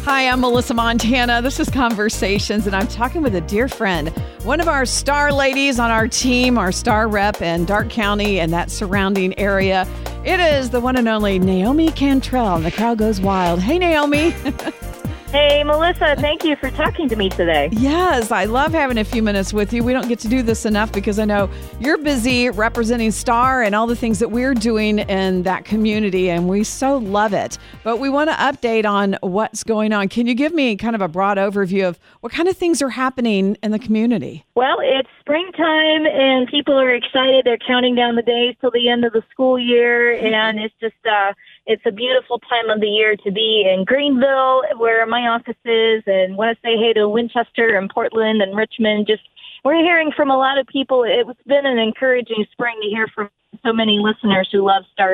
Hi, I'm Melissa Montana. This is Conversations, and I'm talking with a dear friend, one of our star ladies on our team, our star rep in Darke County and that surrounding area. It is the one and only Naomi Cantrell, and the crowd goes wild. Hey, Naomi. Hey, Melissa, thank you for talking to me today. Yes, I love having a few minutes with you. We don't get to do this enough because I know you're busy representing STAR and all the things that we're doing in that community, and we so love it. But we want to update on what's going on. Can you give me kind of a broad overview of what kind of things are happening in the community? Well, it's springtime, and people are excited. They're counting down the days till the end of the school year, and it's just it's a beautiful time of the year to be in Greenville, where my office is, and want to say hey to Winchester and Portland and Richmond. Just we're hearing from a lot of people. It's been an encouraging spring to hear from so many listeners who love Star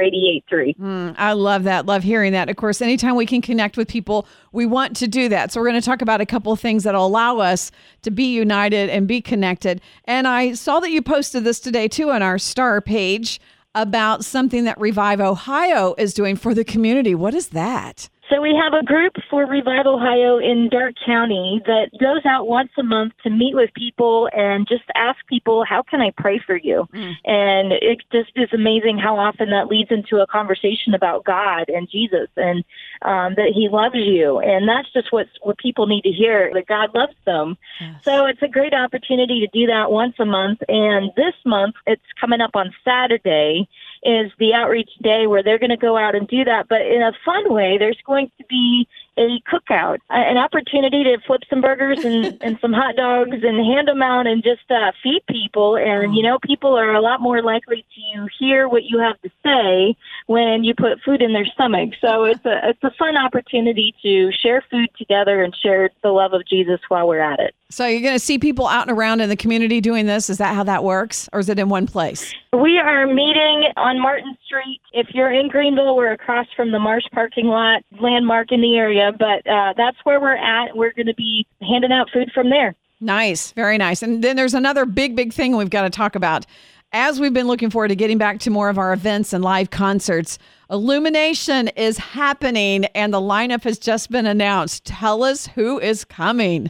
88.3. I love that. Love hearing that. Of course, anytime we can connect with people, we want to do that. So we're going to talk about a couple of things that will allow us to be united and be connected. And I saw that you posted this today, too, on our Star page about something that Revive Ohio is doing for the community. What is that? So we have a group for Revive Ohio in Darke County that goes out once a month to meet with people and just ask people, how can I pray for you? And it just is amazing how often that leads into a conversation about God and Jesus and that he loves you. And that's just what people need to hear, that God loves them. Yes. So it's a great opportunity to do that once a month. And this month, it's coming up on Saturday, is the outreach day where they're going to go out and do that. But in a fun way, there's going to be a cookout, an opportunity to flip some burgers and some hot dogs and hand them out and just feed people. And, you know, people are a lot more likely to hear what you have to say when you put food in their stomach. So it's a fun opportunity to share food together and share the love of Jesus while we're at it. So you're going to see people out and around in the community doing this? Is that how that works? Or is it in one place? We are meeting on Martin Street. If you're in Greenville, we're across from the Marsh parking lot, landmark in the area. But that's where we're at. We're going to be handing out food from there. Nice. Very nice. And then there's another big thing we've got to talk about. As we've been looking forward to getting back to more of our events and live concerts, Illumination is happening and the lineup has just been announced. Tell us who is coming.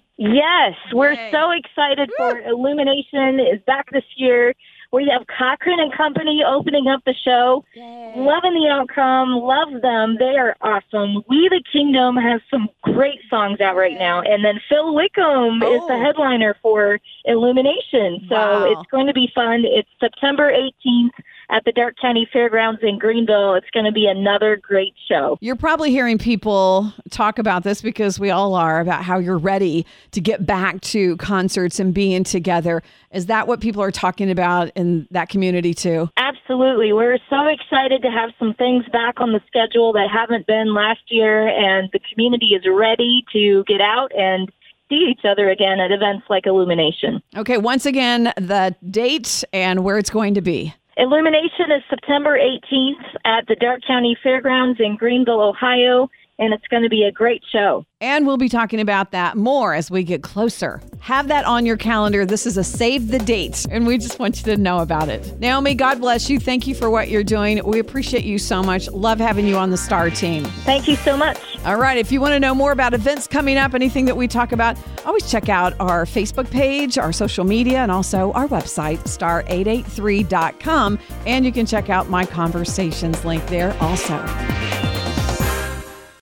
Yes, we're so excited for Illumination is back this year. We have Cochran and Company opening up the show. Yay. Loving the outcome. Love them. They are awesome. We the Kingdom has some great songs out right now. And then Phil Wickham is the headliner for Illumination. So it's going to be fun. It's September 18th. At the Darke County Fairgrounds in Greenville. It's going to be another great show. You're probably hearing people talk about this because we all are, about how you're ready to get back to concerts and being together. Is that what people are talking about in that community too? Absolutely. We're so excited to have some things back on the schedule that haven't been last year, and the community is ready to get out and see each other again at events like Illumination. Okay, once again, the date and where it's going to be. Illumination is September 18th at the Darke County Fairgrounds in Greenville, Ohio, and it's going to be a great show. And we'll be talking about that more as we get closer. Have that on your calendar. This is a save the date, and we just want you to know about it. Naomi, God bless you. Thank you for what you're doing. We appreciate you so much. Love having you on the STAR team. Thank you so much. All right. If you want to know more about events coming up, anything that we talk about, always check out our Facebook page, our social media, and also our website, star883.com. And you can check out my conversations link there also.